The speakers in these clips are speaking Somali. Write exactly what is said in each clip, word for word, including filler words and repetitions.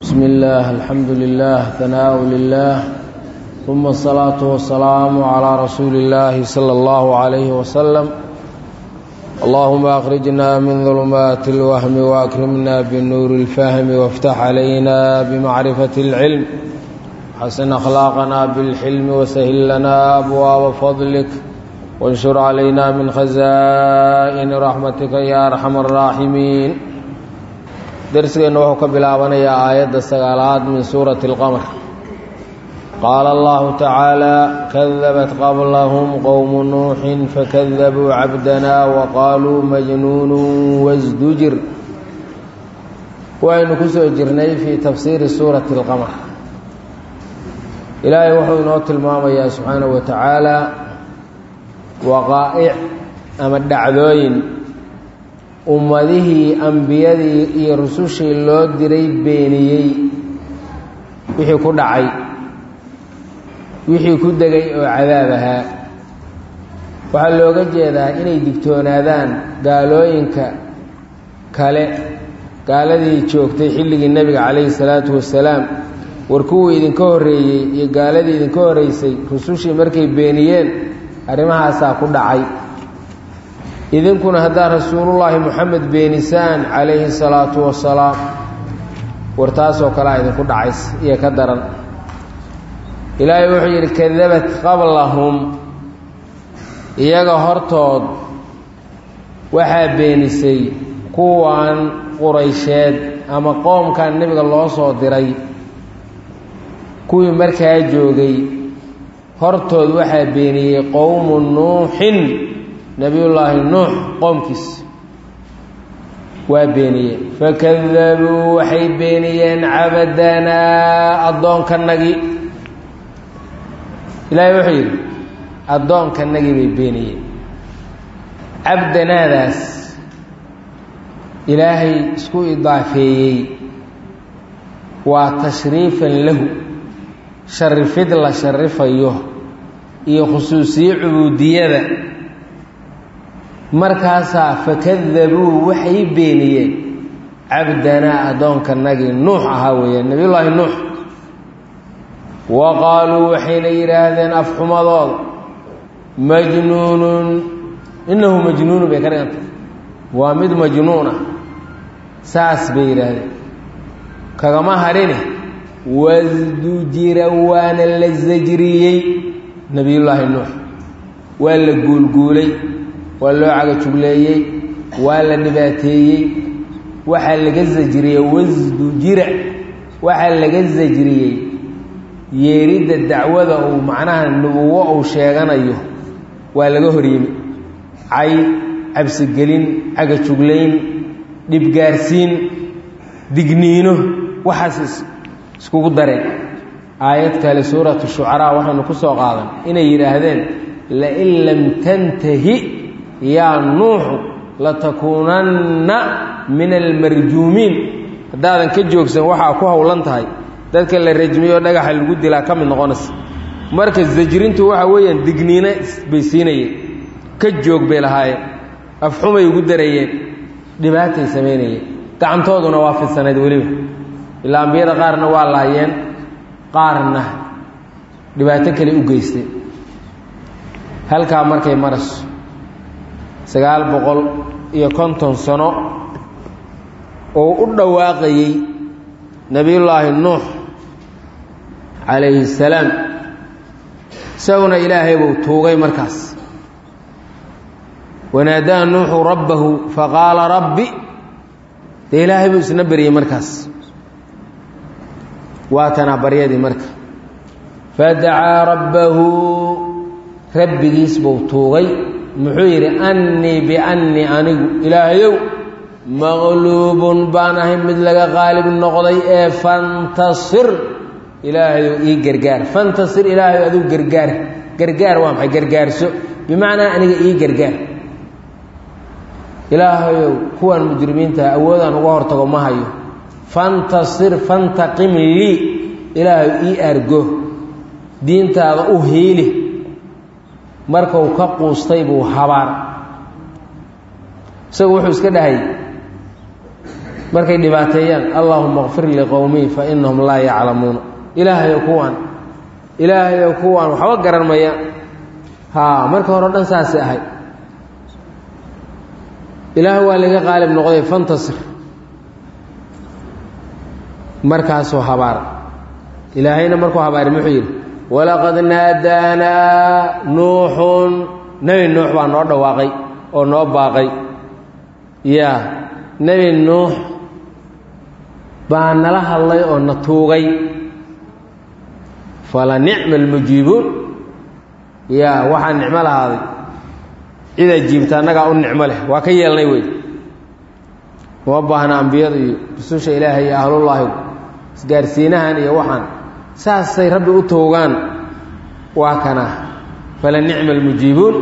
بسم الله الحمد لله ثناء لله ثم الصلاة والسلام على رسول الله صلى الله عليه وسلم اللهم أخرجنا من ظلمات الوهم وأكرمنا بالنور الفهم وافتح علينا بمعرفة العلم حسن أخلاقنا بالحلم وسهل لنا أبواب فضلك وانشر علينا من خزائن رحمتك يا أرحم الراحمين درسنا وحو كبلاابنيا آيات السغالات من سورة القمر قال الله تعالى كذبت قبلهم قوم نوح فكذبوا عبدنا وقالوا مجنون وازدجر وإن كسو جرني في تفسير سورة القمر إلهي وحو نوت الماما يا سبحانه وتعالى وقائع أما الدعوين ummadihii ambiyadii iyo rusushii loo diray beeniyey wixii ku dhacay wixii ku degay oo cadaab ahaa waxaa looga jeedaa inay digtoonaadaan gaalooyinka kale gaaladii joogtay xilligii nebiga calayhi salaatu wasalaam war kuwii idinka horreeyey iyo gaaladii idinka horreysay rusushii markay beeniyeen arrimahaasaa ku dhacay idinkuna haddaa rasuulullaahi moxamed beenisaan calayhi salaatu wasalaam war taasoo kalea idinku dhacays iyo ka daran ilaahay wuxuu yidhi kadabat qablahum iyaga hortood waxaa beenisay kuwan quraysheed ama qoomkan nebiga loo soo diray kuwii markaa joogay hortood waxaa beeniyey qowmu nuuxin nabiyullaahi nuux qoomkiis waa beeniyeen fakadabuu waxay beeniyeen cabdanaa addoonkanagii ilaahay wuxuu yidhi addoonkanagii bay beeniyeen cabdanaadaas ilaahay isku idaafeeyey waa tashriifan lahu sharifid la sharifayo iyo khusuusiye cubuudiyada markaasaa fakadabuu waxay beeniyeen cabdanaa addoonkanagii nuux ahaa weeyaan nebiyullaahi nuux wa qaaluu waxayna yidhaahdeen afxumadooda majnuunun innahu majnuunu bay ka dhigantay waa mid majnuun ah saas bay yidhaahdeen kagama hadhine wasdujira waana la sajriyey nebiyullaahi nuux waa la guulguulay waa loo cagajugleeyey waa la dhibaateeyey waxaa laga sajriyey wasdujira waxaa laga sajriyey yeeridda dacwada uu macnaha nubuwo uu sheeganayo waa laga horyimi cay cabsigelin cagajuglayn dhibgaarsiin digniino waxaas iskugu dareen aayad kale suuratu shucaraa waxaanu ku soo qaadan inay yidhaahdeen lain lam tantahi yaa nuuxu latakuunanna min almarjuumiin haddaadan ka joogsan waxaa ku howlan tahay dadka la rajmiyo dhagaxa lagu dilaa ka mid noqonaysa marka sajrintu waxa weeyaan digniino bay siinayeen ka joog bay lahaayeen afxumay ugu darayeen dhibaatay samaynayeen gacantooduna waa fidsanayd weliba ilaa ambiyada qaarna waa laayeen qaarna dhibaato kale u geystay halkaa markay marayso sagaal boqol iyo konton sano oo u dhawaaqayey nebiyullaahi nuux calayhi salaam isaguna ilaahay buu tuugay markaas wanaadaa nuuxu rabbahu faqaala rabbi dee ilaahay buu isna baryey markaas waatanaa baryadii marka fadacaa rabbahu rabbigiis buu tuugay muxuu yidhi annii biannii anigu ilaahayow maqluubun baan ahay mid laga qaalib noqday ee fantasir ilaahayow ii gargaar fantasir ilaahayow adigu gargaar gargaar waa maxay gargaarso bimacnaa aniga ii gargaar ilaahayow kuwan mujrimiinta awoodaan uga hortago ma hayo fantasir fantaqim lii ilaahayow ii argo diintaada u hiili markuu ka quustay buu habaar isagu wuxuu iska dhahay markay dhibaateeyaan allahumma ighfir liqawmii fa innahum laa yaclamuuna ilaahayo kuwaan ilaahayo kuwaan waxba garan mayaan haa marka hore o dhan saasay ahay ilaah waa laga qaalib noqday fantasir markaasuu habaar ilaahayna markuu habaari muxuu yidhi walaqad naadaanaa nuuxun nebi nuux baa noo dhawaaqay oo noo baaqay yaa nebi nuux baa nala hadlay oo na tuugay fala nicma almujiibuun yaa waxaa nicmo lahaaday cidaa jiibta annagaa u nicmo leh waa ka yeelnay wey uma baahna ambiyada iyo rususha ilaahay iyo ahlullaahi isgaarsiinahan iyo waxaan saasay rabbi u toogaan waa kana fala nicma almujiibuun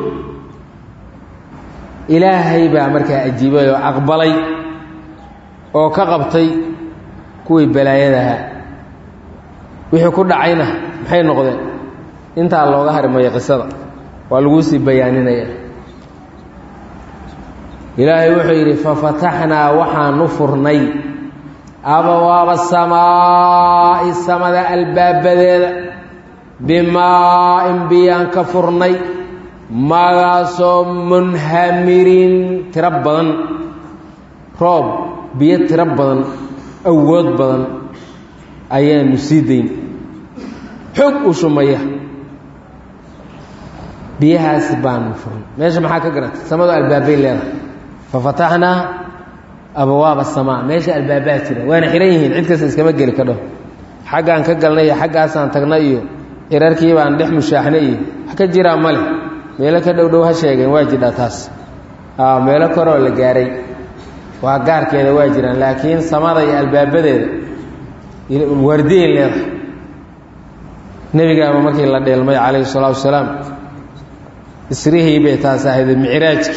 ilaahay baa markaa ajiibay oo aqbalay oo ka qabtay kuwii balaayadahaa wixii ku dhacayna maxay noqdeen intaa looga harimaya qisada waa laguu sii bayaaninaya ilaahay wuxuu yidhi fafataxnaa waxaanu furnay abwaaba samaa'i samada albaabadeeda bimaa-in biyaan ka furnay magaasoo munhamirin tiro badan roob biyo tiro badan awood badan ayaanu sii dayn xog u shumaya biyahaasi baanu furnay meesha maxaa ka garatay samadu albaabay leedahay fafataxnaa abwaaba samaa meesha albaabaa jira waana xihan yihiin cid kasta iskama geli kadho xaggaan ka galnay iyo xaggaasaan tagnay iyo cirarkii baan dhex mushaaxnay iyo wax ka jiraa ma leh meelo ka dhow dhow ha sheegeen waa jidhaa taas meelo koroo la gaaray waa gaarkeeda waa jiraan laakiin samada iyo albaabadeeda waardiyen leedahay nebigaaba markii la dheelmay calayhi salaatu wasalaam isrihii bay taas ahayd micraajkii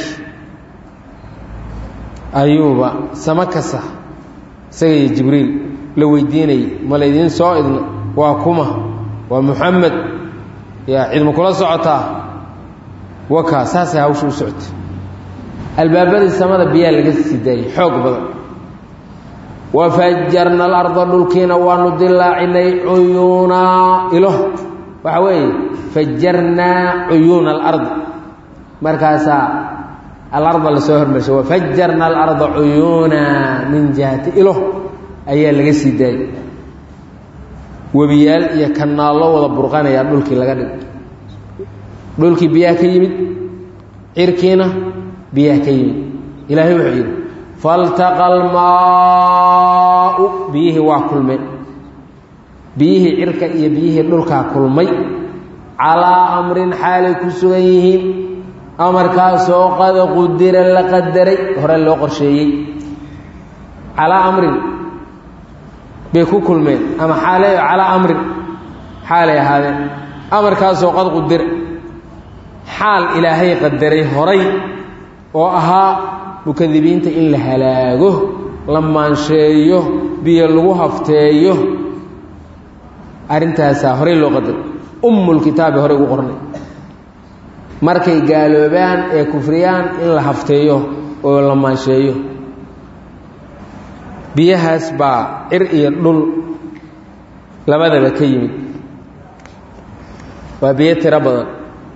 ayuuba samo kasta isaga iyo jibriil la weydiinayay ma laydiin soo idna waa kuma waa muxamed yaa cidma kula socotaa wakaa saasay hawsha u socotay albaabadii samada biyaa laga sii daayey xoog badan wafajarna alarda dhulkiina waanu dilaacinay cuyuunaa ilo waxa weeye fajarnaa cuyuuna alard markaasaa alarda la soo hormarshay wafajarna alarda cuyuuna min jihati ilo ayaa laga sii daayey webiyaal iyo kanaallo wada burqanayaa dhulkii laga dhig dhulkii biyaha ka yimid cirkiina biyaha ka yimid ilaahay wuxuu yidhi faltaqa almaau biyihii waa kulmeen biyihii cirka iyo biyihii dhulkaa kulmay calaa amrin xaalay ku sugan yihiin amarkaasoo qad qudira la qadaray hore loo qorsheeyey calaa amrin bay ku kulmeen ama xaalay calaa amrin xaalay ahaadeen amarkaasoo qad qudira xaal ilaahay qadaray horay oo ahaa mukadibiinta in la halaago la maansheeyo biyo lagu hafteeyo arrintaasaa horey loo qadaray ummulkitaabi horey ugu qornay markay gaaloobaan ee kufriyaan in la hafteeyo oo la maansheeyo biyahaas baa cir iyo dhul labadaba ka yimid waa biyo tiro badan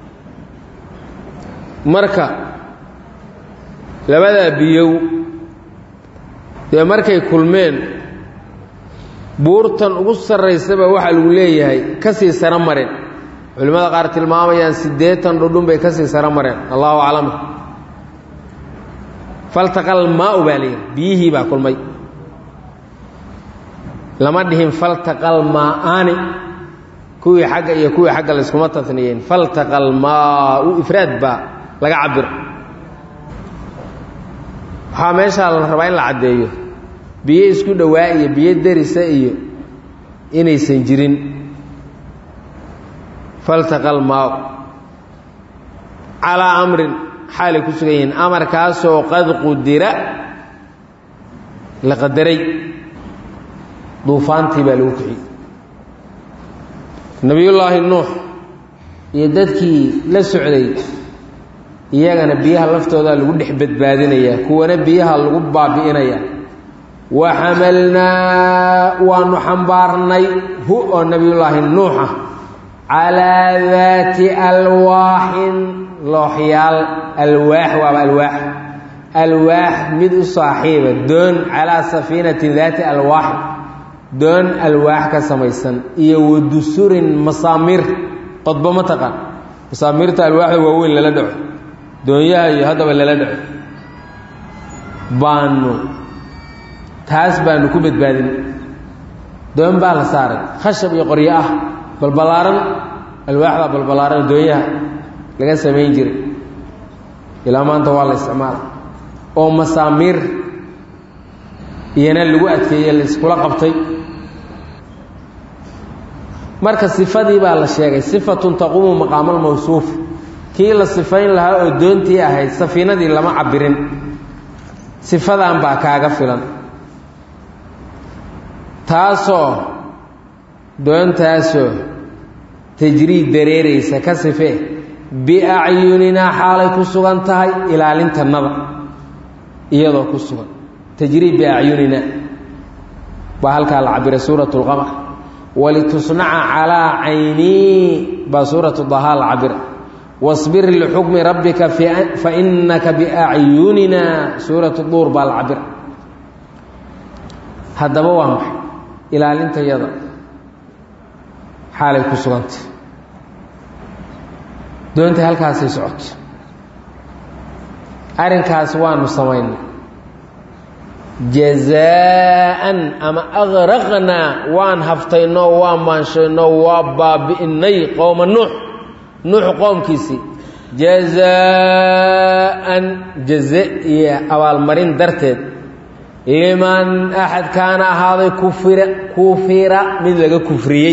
marka labadaa biyow dee markay kulmeen buurtan ugu sarraysaba waxaa lagu leeyahay ka sii saro mareen culimmada qaar tilmaamayaan siddeetan dhudhun bay ka sii saro mareen allahu aclam faltaqal maa-u baa layidhi biyihii baa kulmay lama dhihin faltaqal maa-aani kuwii xagga iyo kuwii xagga layskuma taniyeen faltaqal maa-u ifraad baa laga cabiro waxaa meeshaa la rabaa in la caddeeyo biyo isku dhowaa iyo biyo derisa iyo inaysan jirin faltaqal maa-u calaa amrin xaalay ku sugan yihiin amarkaasoo qad qudira la qadaray duufaantii baa lagu kiciyey nebiyullaahi nuux iyo dadkii la socday iyagana biyaha laftoodaa lagu dhex badbaadinayaa kuwana biyaha lagu baabi'inayaa waxamalnaa waanu xambaarnay hu oo nabiyullaahi nuuxa calaa daati alwaaxin looxyaal alwaax waaba alwaax alwaax mid u saaxiiba doon calaa safiinatin daati alwaax doon alwaax ka samaysan iyo wadusurin masaamiir qodbo ma taqaan masaamiirta alwaaxda waaweyn lala dhaco doonyaha iyo haddaba lala dhaco baanu taas baanu ku badbaadin doon baa la saaray khashab iyo qoryo ah balbalaaran alwaaxda balbalaaran doonyaha laga samayn jiray ilaa maanta waa la isticmaala oo masaamiir iyana lagu adkeeye la iskula qabtay marka sifadii baa la sheegay sifatun taquumu maqaama almawsuuf kii la sifayn lahaa oo doontii ahayd safiinadii lama cabirin sifadan baa kaaga filan taasoo doontaasoo tajriid dareeraysa ka sifee biacyuninaa xaalay ku sugan tahay ilaalintannada iyadoo ku sugan tajriid biacyuninaa baa halkaa la cabiray suurat lqamar walitusnaca calaa caynii baa suuratu dahaa la cabiray wasbir lixukmi rabbika fainaka biacyunina suuratu duur baa la cabiray haddaba waa maxay ilaalintayada xaalay ku sugantay doonta halkaasay socoto arrinkaas waanu samaynay jazaa'an ama aqraqnaa waan haftaynoo waa maanshaynoo waa baabi'inay qowma nuux nuux qoomkiisii jazaa'an jaze iyo abaalmarin darteed liman axad kaana ahaaday kufira kufira mid laga kufriyey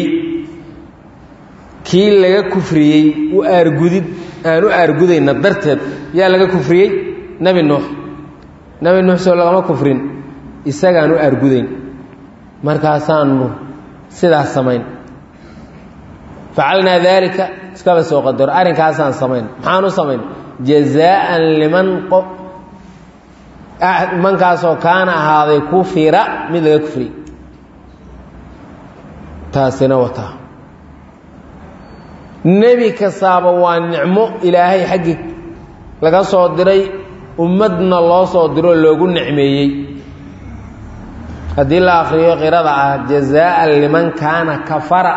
kii laga kufriyey u aargudid aan u aargudayna darteed yaa laga kufriyey nebi nuux nebi nuux soo lagama kufrin isagaan u aargudayn markaasaanu sidaas samayn facalnaa daalika iskaba soo qadaro arrinkaasaan samayn maxaan u samayn jazaa'an liman mankaasoo kaana ahaaday kufira mid laga kufriyey taasina wataa nebi kastaaba waa nicmo ilaahay xaggii laga soo diray ummadna loo soo diroo loogu nicmeeyey haddii la akhriyo qirada ah jazaa'an liman kaana kafara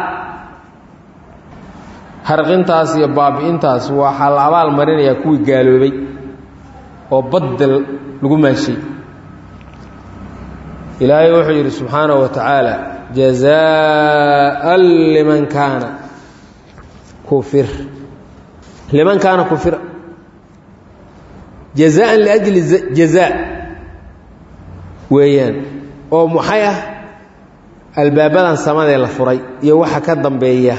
harqintaas iyo baabi'intaas waxaa la abaal marinayaa kuwii gaaloobay oo baddel lagu maashay ilaahay wuxuu yidhi subxaanahu wa tacaala jazaa'an liman kaana kufir liman kaana kufira jazaa'an liajli jazaa weeyaan oo maxay ah albaabadan samadee la furay iyo waxa ka dambeeya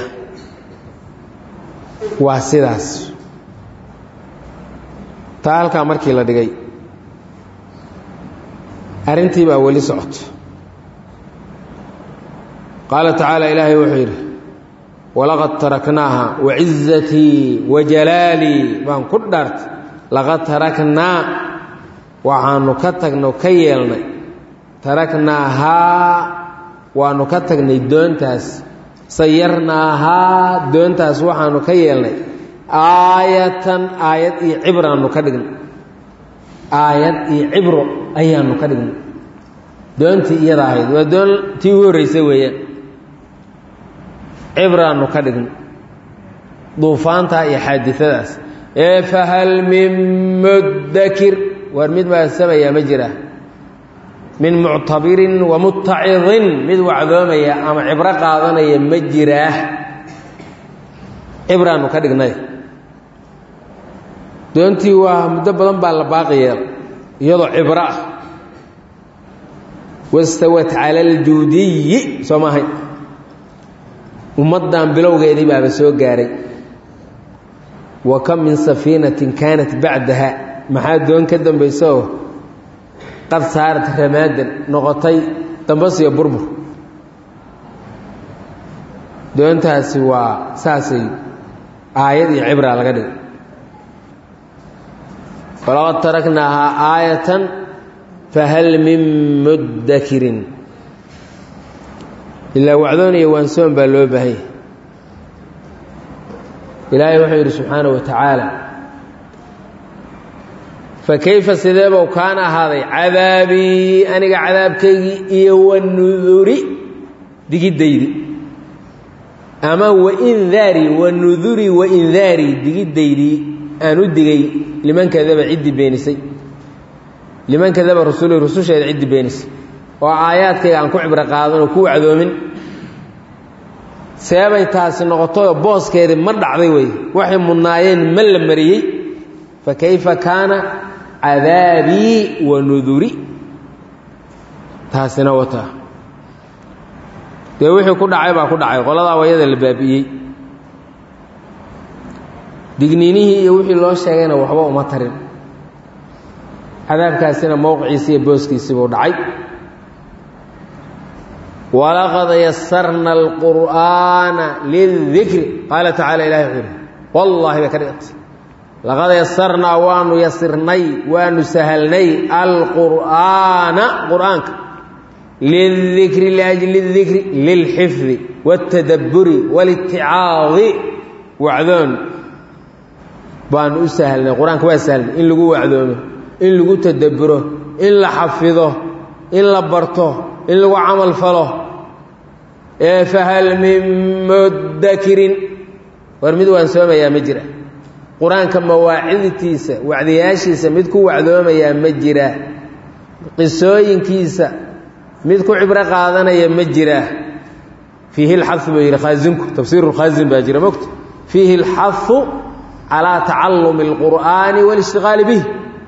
waa sidaas taa halkaa markii la dhigay arrintii baa weli socoto qaala tacaala ilaahay wuxuu yidhi walaqad taraknaaha wacizatii wajalaalii baan ku dhaartay laqad taraknaa waxaanu ka tagno ka yeelnay taraknaahaa waanu ka tagnay doontaas sayarnaahaa doontaas waxaanu ka yeelnay aayatan aayad iyo cibraanu ka dhignay aayad iyo cibro ayaanu ka dhignay doontii iyada ahayd waa doon tii ugu horreysay weeyaan cibraanu ka dhignay duufaantaa iyo xaadisadaas ee fahal min mudakir war mid maasamayaa ma jira min muctabirin wa mutacidin mid wacdoomaya ama cibro qaadanaya ma jiraa cibraanu ka dhignay doontii waa muddo badan baa la baaqi yeelay iyadoo cibro ah wastawat cala aljuudiyi soo maahay ummaddan bilowgeedii baaba soo gaaray wa kam min safiinatin kaanat bacdaha maxaa doon ka dambaysa oo qad saarat ramaadan noqotay dambas iyo burbur doontaasi waa saasay aayad iyo cibra laga dhigay walaqad taraknaahaa aayatan fahal min mudakirin ilaa wacdoon iyo waansoon baa loo baahanya ilaahay wuxuu yidhi subxaanahu wa tacaala fakayfa sideebou kaana ahaaday cadaabii aniga cadaabkaygii iyo wanuduri digiddaydi ama waindaari wanuduri waindaari digiddaydii aan u digay liman kadaba ciddii beenisay liman kadaba rasuli rususheeda ciddii beenisay oo aayaadkayga aan ku cibro qaadan oo ku wacdoomin seebay taasi noqotoyo booskeedii ma dhacday wey waxay mudnaayeen ma la mariyey fakayfa kaana cadaabii wa nuduri taasina wataa dee wixii ku dhacay baa ku dhacay qoladaa wayada la baabi'iyey digniinihii iyo wixii loo sheegayna waxba uma tarin cadaabkaasina mowqiciisi iyo booskiisii buu dhacay walaqad yasarna alqur'aana lildikri qaala tacaala ilahi wuxuu yidhi wallaahi bay ka dhigantay laqad yasarnaa waanu yasirnay waanu sahalnay alqur'aana qur'aanka lildikri liajli اdikri lilxifdi wاltadabburi wاliticaadi wacdoon baanu u sahlnay qur-aanka waa sahlnay in lagu wacdoomo in lagu tadabburo in la xafido in la barto in lagu camal falo ee fahal min mudakirin war mid waan soomayaa ma jira qur-aanka mawaacidtiisa wacdiyaashiisa mid ku wacdoomayaa ma jira qisooyinkiisa mid ku cibro qaadanaya ma jira fiihi اlxahu buu yidhi khaazinku tafsiiru lkhaazin baa jira mogta fiihi اlxahu calىa tacalumi اlqur'aani wاlishtiqaali bih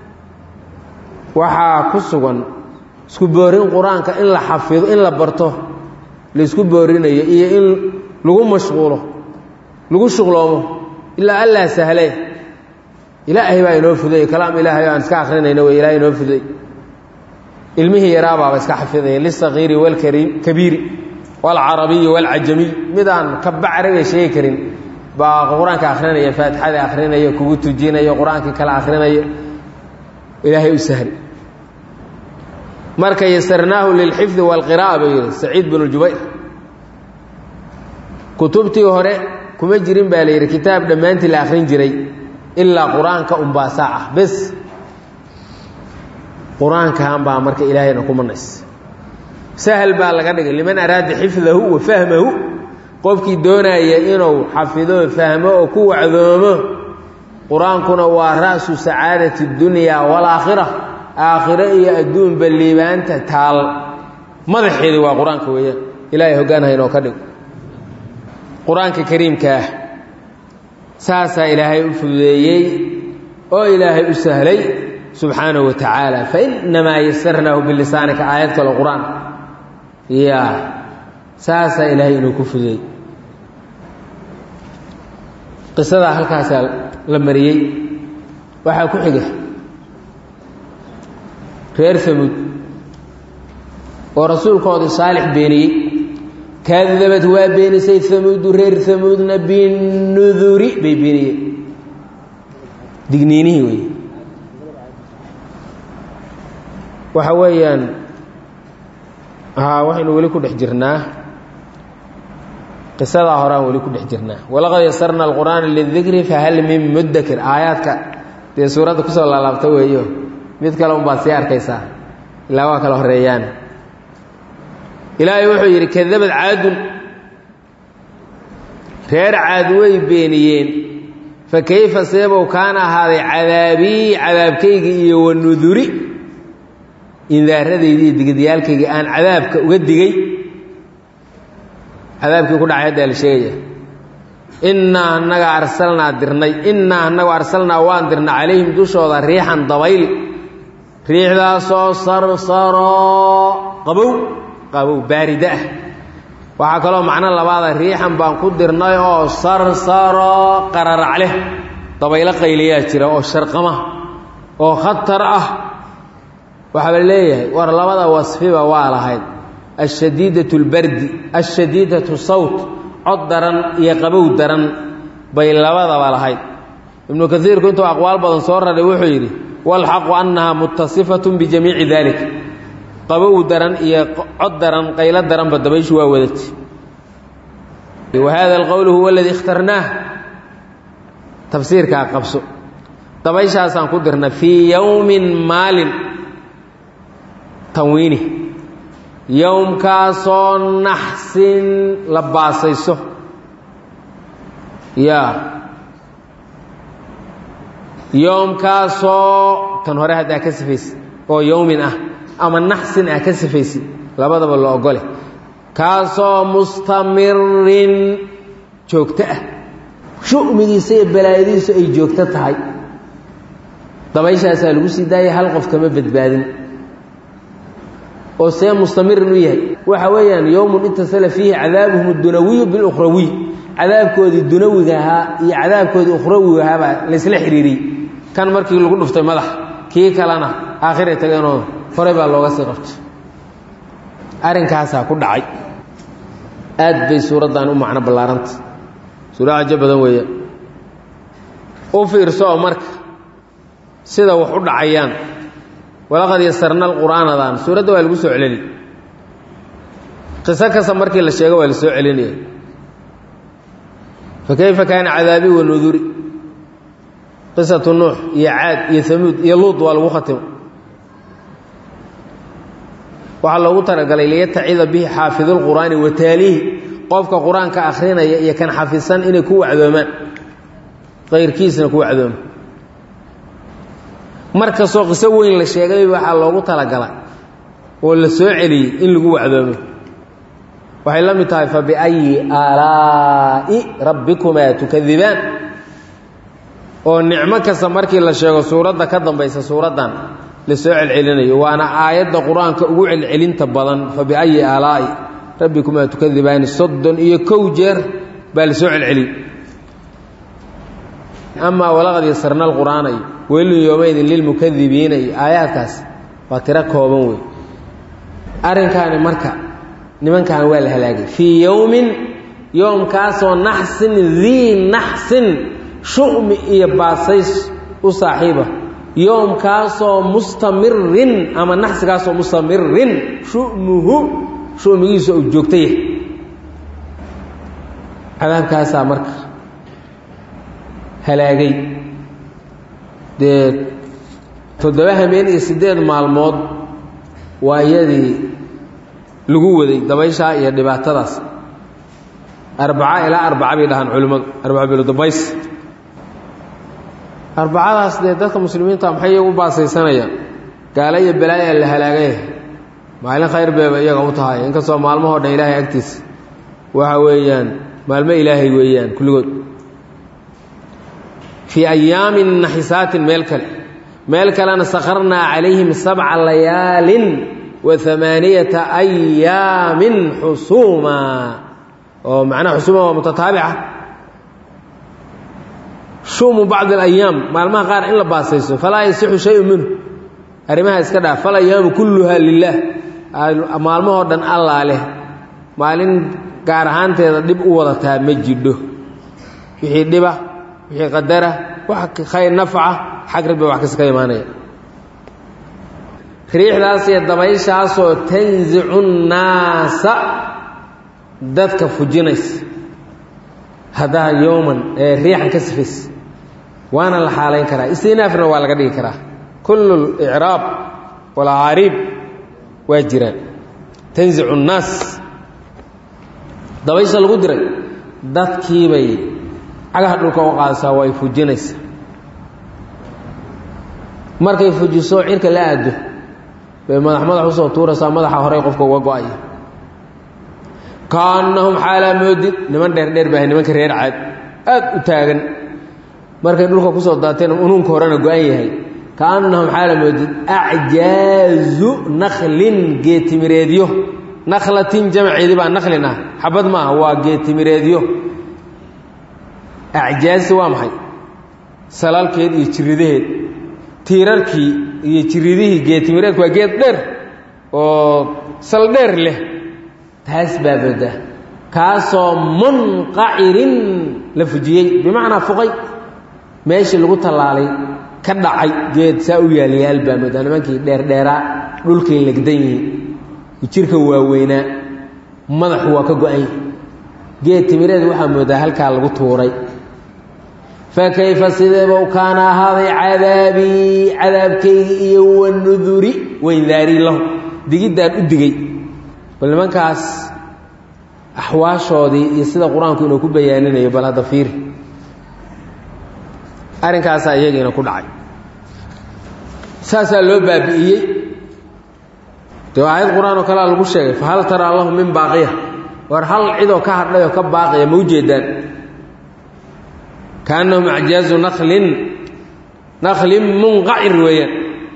waxaa ku sugan isku boorin qur-aanka in la xafido in la barto laisku boorinayo iyo in lagu mashquulo lagu shuqloomo ilaa allah sahle ilaahay baa inoo fuday kalaam ilaahay aan iska akrinayno way ilaahay inoo fuday ilmihii yaraabaaba iska xafidaya lisagiiri walkabiiri walcarabiyi walcajamiy midaan ka bacraga sheegi karin baa qur-aanka akrinaya faatixada akrinaya kugu tujinayo qur-aankii kale akrinaya ilaahay u sahli marka yasarnaahu lilxifdi wاlqira'a buu yidhi saciid binu jubayr kutubtii hore kuma jirin baa la yidhi kitaab dhammaantii la akrin jiray ilaa qur-aanka unbaasaa ah bes qur-aankan baa marka ilaahayna ku manays sahal baa laga dhigay liman araada xifdahu wa fahmahu qofkii doonaya inuu xafido fahmo oo ku wacdoomo qur-aankuna waa ra'su sacaadati اdunya wاlaakhira aakhiro iyo adduunba liibaanta taal madaxeedi waa qur-aanka weeyaan ilaahay hoggaan haynoo ka dhigo qur-aanka kariimka ah saasaa ilaahay u fududeeyey oo ilaahay u sahlay subxaanahu wa tacaala fainamaa yasarnaahu bilisaanika aayad kale qur-aan ya saasaa ilaahay inuu ku fududeeyey qisadaa halkaasaa la mariyey waxaa ku xiga reer hamuud oo rasuulkoodii saalix beeniyey kadabad waa beenisay hamuudu reer hamuudna binuduri bay beeniyeen digniinihii wey waxa weeyaan haa waxaynu weli ku dhex jirnaa qisadaa horaan weli ku dhex jirnaa walaqad yasarna alqur'aana lidikri fahal min mudakir aayaadka dee suuradda kusoo laalaabta weeyo mid kale un baad sii arkaysaa ilaa waa kala horeeyaan ilaahay wuxuu yidhi kadabad caadun reer caad way beeniyeen fa kayfa seebow kaana ahaaday cadaabii cadaabkaygii iyo wanuduri indaaradaydii iyo digadyaalkaygii aan cadaabka uga digay cadaabkii ku dhacay haddaa la sheegaya innaa annaga arsalnaa dirnay innaa annagu arsalnaa waan dirnay calayhim dushooda riixan dabayl riixdaasoo sarsaroo qabow qabow baarida ah waxaa kaloo macno labaada riixan baan ku dirnay oo sarsaroo qararac leh dabaylo qayliyaa jira oo sharqama oo khatar ah waxaa la leeyahay war labada wasfiba waa lahayd ashadiidatu lbardi ashadiidatu sawt cod daran iyo qabow daran bay labadaba lahayd ibnu kaiirku intuu aqwaal badan soo raray wuxuu yidhi والحق أنها متصفة بجميع ذلك قبو درن إيا عد درن قيل درن بدبيش وودت وهذا القول هو الذي اخترناه تفسير كقبص دبيش أسان قدرنا في يوم مال تنوينه يوم كاسون نحسن لباسيسو يا يوم كاسو كان هره هدا كسفيس او يومين اه اما نحسن اه كسفيس لبدaba loo ogole كاسو مستمرين joogta ah shu'migiisa iyo balaayadiisa ay joogta tahay dabayshaas lagu sii daayay hal qof kama badbaadin oo see mustamirin u yahay waxa weeyaan yawmun intasala fihi cadaabuhum ad-dunawi bil ukhrawi cadaabkoodii dunawiga ahaa iyo cadaabkoodii ukhrawiga ahaa la isla xiriiriyay kan markii lagu dhuftay madax kii kalena aakhirada tagaynoo hore baa looga sii qabtay arinkaas ku dhacay aad bay suuradan u macna ballaaranta suura ajabadan weeyaa oo fiirso marka sida wax u dhacayaan walaqad yasarna alquraanadan suurada waa lagu soo celin qisa kasta markii la sheego waa la soo celinayay فكيف كان عذابي ونذري قصة نوح يا عاد يا ثمود يا لوط والوختم وعلى وتر قال لي يتعذ به حافظ القرآن وتاليه قفك قرآن كآخرين يا كان حافظا إن كو عذوما غير كيس كو عذوما مركز سوق سوين للشيء وعلى وتر قال ولا سعلي إن لقوا عذوما waxay la mid tahay fa bi ayi aalaa'i rabbikuma tukadibaan oo nicmo kasta markii la sheego suurada ka dambaysa suuradan la soo celcelinayo waana aayada quraanka ugu celcelinta badan fa bi ayi aalaa'i rabbikuma tukadibaan soddon iyo kow jeer baa la soo celcelin ama walaqad yasarna alquraana waylu yawmaydin lil mukadibiina aayadkaas waa tira kooban way arinkaani marka niman kan waa la halaagay fi yawmin yawm kaaso nahsin zi nahsin shu'mi iyo baasays u saaxiiba yawm kaaso mustamirin ama nahsigaaso mustamirin shu'muhu shu'migiisa uu joogtay cadaabkaas marka halaagay de toddoba habeen iyo sideed maalmood waayadii lagu waday dabaysha iyo dhibaatadaas arbaca ila arbaca bay dhahan culimadu arbaca bil dabays arbacadaas de dadka muslimiinta maxay ugu baasaysanayaan gaalaya balaaya la halaagay maalin khayr beeba iyaga u tahay in ka soo maalmaha dhan ilaahay agtiis waxa weeyaan maalmo ilaahay weeyaan kulligood fi ayaamin nahisaatin meel kale meel kalena sakharna calayhim sab'a layaalin وثمانية أيام حسوما ومعنى حسوما ومتتابعة شوم بعض الأيام ما ما قال إلا باسيسو فلا يصح شيء منه أرمها إسكدا فلا أيام كلها لله ما المهر دن الله عليه مالين قارهان تدب وضتها مجده وحي دبه وحي قدره وحك خير نفعه حق ربي وحك سكيمانيه riixdaas iyo dabayshaas oo tanzicu naasa dadka fujinays hadaa yawman ee riixan ka sifis waana la xaalayn karaa istinaafna waa laga dhigi karaa kullu i'raab wala arib wajiran tanzicu naas dabaysha lagu diray dadkii bay cagaha dhulka u qaadaysaa way fujinaysaa markay fujiso cirka la aado bay madax madax usoo tuuraysaa madaxa horey qofka uga go'ay kaanahum xaala moodid niman dheer dheer baa nimanka reer caad aad u taagan markay dhulka ku soo daateen unuunka horena go'an yahay kaanahum xaala moodid a'jaazu nakhlin geetimireedyo nakhlatin jamceedi baa nakhlin ah xabad ma ah waa geetimireedyo a'jaaz waa maxay salaalkeed iyo jiridaheed tiirarkii iyo jiridihii geetimireedku waa geed dheer oo sal dheer leh taas baabada kaasoo munqacirin la fujiyey bimacnaa fuqay meeshii lagu tallaalay ka dhacay geed saa u yaalyaal baa moodaa nimankii dheerdheeraa dhulkay legdan yihiin jirka waaweynaa madaxu waa ka go-an geed timireed waxaa moodaa halkaa lagu tuuray fa kayfa sideeba u kaana ahaaday cadaabii cadaabkaygi iyo wanuduri wayndaari lahu digiddaan u digay bal nimankaas axwaashoodii iyo sida qur-aanku inuu ku bayaaninayo bal hadda fiiri arrinkaasaa iyagiina ku dhacay saasaa loo baabi'iyey dee aayad qur-aan oo kalea lagu sheegay fahal taraa lahu min baaqiya war hal cidoo ka hadhay oo ka baaqiya ma ujeedaan kaannahum acjaazu naklin naklin munqacir weeyaan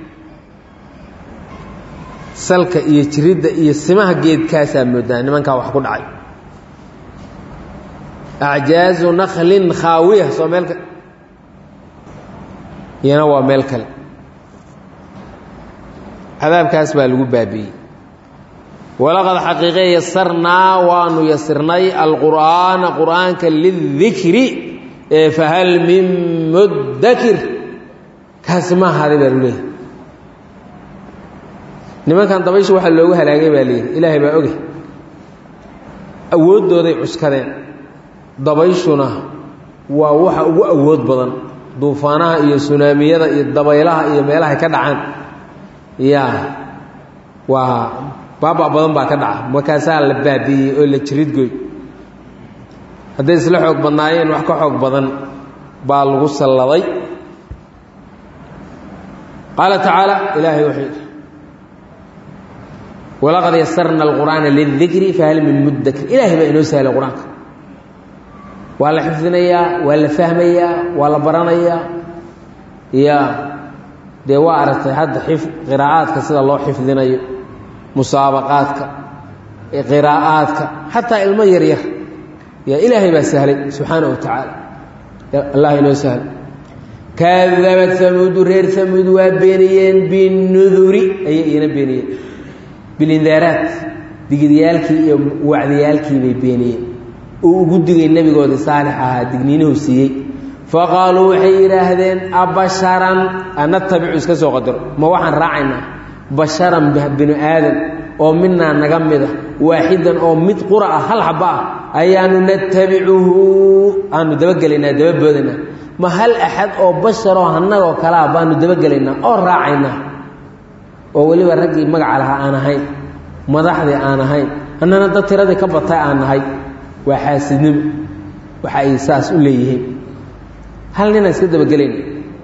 salka iyo jiridda iyo simaha geedkaasaa moodaa nimankaa wax ku dhacay acjaazu naklin khaawiya soo meel iyana waa meel kale cadaabkaas baa lagu baabi'iyey walaqad xaqiiqe yasarnaa waanu yasirnay alqur'aana qur'aanka lidikri ee fahal min mudakir kaasi ma ahaaday baa lu leeyahy nimankan dabaysha waxaa loogu halaagay baa leeyahy ilaahay baa ogay awooddooday cuskadeen dabayshuna waa waxa ugu awood badan duufaanaha iyo sunaamiyada iyo dabaylaha iyo meelahay ka dhacaan ya waa baaba badan baa ka dhaca markaasaa la baabi'iyey oo la jiridgoy hadday isla xoog badnaayeen wax ka xoog badan baa lagu salladay qaala tacaala ilaahay wuxuu yidhi walaqad yasarna alqur'aana lidikri fahal min mudakir ilaahay baa inoo sahlay qur-aanka waa la xifdinayaa waa la fahmayaa waa la baranayaa ya dee waa aragtay hadda xif qiraa'aadka sida loo xifdinayo musaabaqaadka qiraa'aadka xataa ilmo yaryar yaa ilaahay baa sahlay subxaanahu wa tacaala allah inoo sahlay kadabad hamuudu reer hamuud waa beeniyeen binuduri ayay iyana beeniyeen bilindaaraat digidyaalkii iyo wacdiyaalkii bay beeniyeen uu ugu digay nebigoodii saalix ahaa digniinuhu siiyey faqaaluu waxay yidhaahdeen abasharan anatabicu iska soo qadaro ma waxaan raacaynaa basharan binu aadam oo minaa naga mida waaxidan oo mid qura ah hal xaba ah ayaanu natabicuhu aanu dabagelaynaa dababoodaynaa ma hal axad oo basharoo annagoo kalea baanu dabagelaynaa oo raacaynaa oo weliba raggii magaca lahaa aan ahayn madaxdii aan ahayn annana dad tiradii ka batay aan nahay waa xaasidnimo waxa ay saas u leeyihiin hal ninaan iska dabagelayna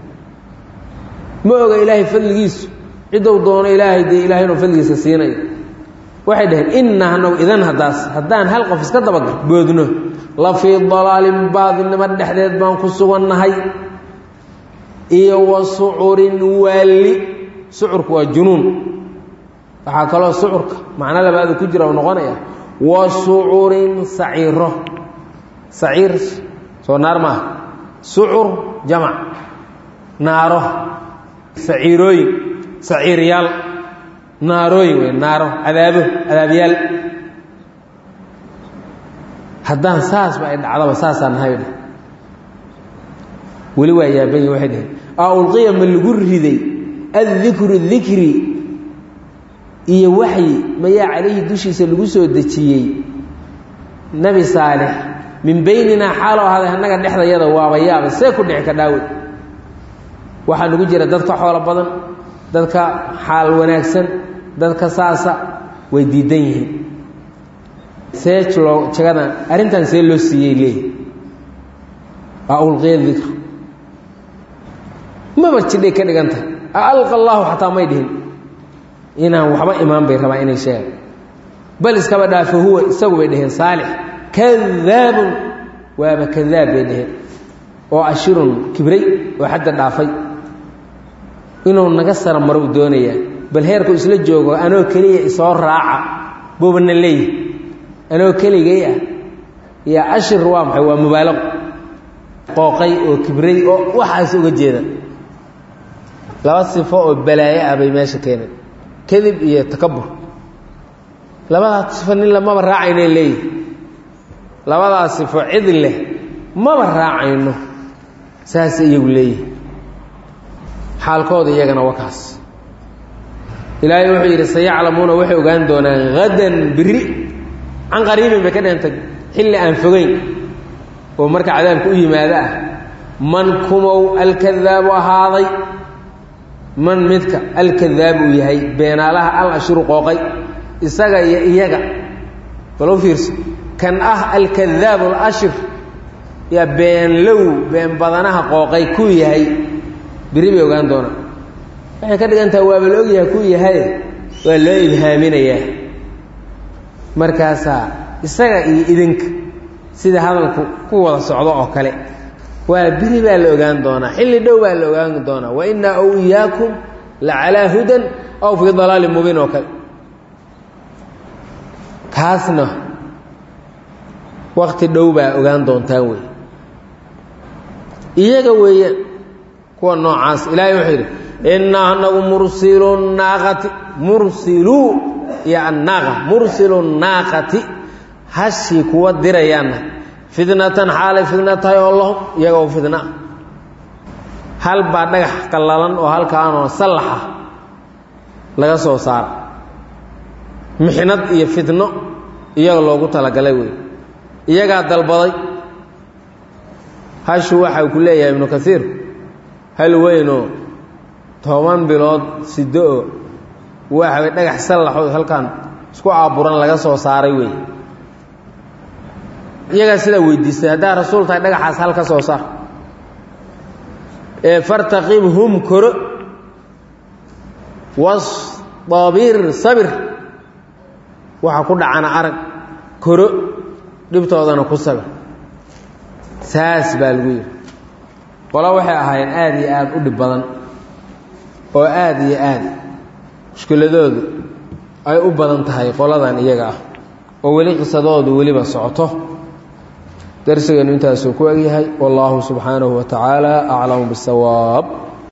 ma oga ilaahay fadligiisu ciddou doono ilaahay dee ilahay inuu fadligiisa siinayo waxay dhaheen innaa anagu idan haddaas haddaan hal qof iska dabagal boodno la fii dalaalin baadinimo dhexdeed baan ku sugannahay iyo wa sucurin waalli sucurku waa junuun waxaa kaloo sucurka macno labaadu ku jira u noqonaya wa sucurin saciiro saciir soo naar maaha sucur jamac naaro saciirooyin saciiryaal naarooyin wey naaro cadaabo cadaabyaal haddaan saasba ay dhacdaba saasaan nahay dheh weli waa yaabanya waxay dhaheen a ulqiya ma lagu riday addikru dikri iyo waxyi mayaa calayhi dushiisa lagu soo dejiyey nebi saalix min bayninaa xaaloo ahaaday annaga dhexdayada waaba yaaba see ku dhici ka dhaawe waxaa nagu jira dadka xoolo badan dadka xaal wanaagsan dadka saasa way diidan yihiin see loo jagadan arrintan see loo siiyey leeyi a ulqiya dikr maba jidhay ka dhigantahay a alqa allaahu xataa may dhihin inaan waxba imaan bay rabaa inay sheegaan bal iskaba dhaafo huwa isagu bay dhaheen saalix kadaabun waaba kadaab bay dhaheen oo ashirun kibray oo xadda dhaafay inuu naga sara marow doonayaa bal heerku isla joogo anoo keliya isoo raaca buubana leeyahy anoo keligay ah yaa ashir waa maxay waa mubaalaqo qooqay oo kibray oo waxaas uga jeeda laba sifo oo balaayo ah bay meesha keeneen kadib iyo takabur labadaas sifo nin lamaba raacaynay leeyihi labadaas sifo cid leh maba raacayno saas iyagu leeyihi xaalkooda iyagana wakaas ilaahay wuxuu yidhi sayaclamuuna waxay ogaan doonaan hadan biri can qariibin bay ka dhintay xilli aan fogeyn oo marka cadaabka u yimaada ah man kumow alkadaabu ahaaday man midka alkadaab uu yahay beenaalaha al ashru qooqay isaga iyo iyaga bal u fiirso kan ah alkadaab alashir ya been low been badanaha qooqay ku yahay biri bay ogaan doonaan waxay ka dhigantahay waaba la ogyahay ku yahay waa loo ibhaaminayaa markaasaa isaga iyo idinka sida hadalku ku wada socdo oo kale waa biri baa la ogaan doonaa xilli dhow baa la ogaan doonaa wa innaa aw iyaakum la calaa hudan aw fii dalaalin mubiin oo kale kaasna wakti dhow baa ogaan doontaan wey iyaga weeyaan kuwa noocaas ilaahay wuxuu yidhi innaa anagu mursilu naaqati mursiluu iyo annaaqa mursilu naaqati hashii kuwa dirayaanna fitnatan xaalay fitna tahay oo lahum iyaga oo fitna ah hal baa dhagax qallalan oo halkaanoo sallaxa laga soo saara mixnad iyo fitno iyaga loogu talagalay wey iyagaa dalbaday hashu waxa ku leeyahay ibnu kasiir hal weynoo toban bilood sido-o waxa dhagax sallaxood halkan isku aaburan laga soo saaray wey iyagaa sidaa weydiistay haddaa rasuul tahay dhagaxaas hal ka soo saar ee fartaqibhum koro wastabir sabir waxa ku dhacana arag koro dhibtoodana ku sabir saas baa lagu yidhi qola waxay ahaayeen aada iyo aada u dhib badan oo aada iyo aada mushkiladoodu ay u badan tahay qoladan iyaga ah oo weli qisadoodu weliba socoto darsigeenu intaasuu ku egyahay wallaahu subxaanahu wa tacaala aclamu bisawaab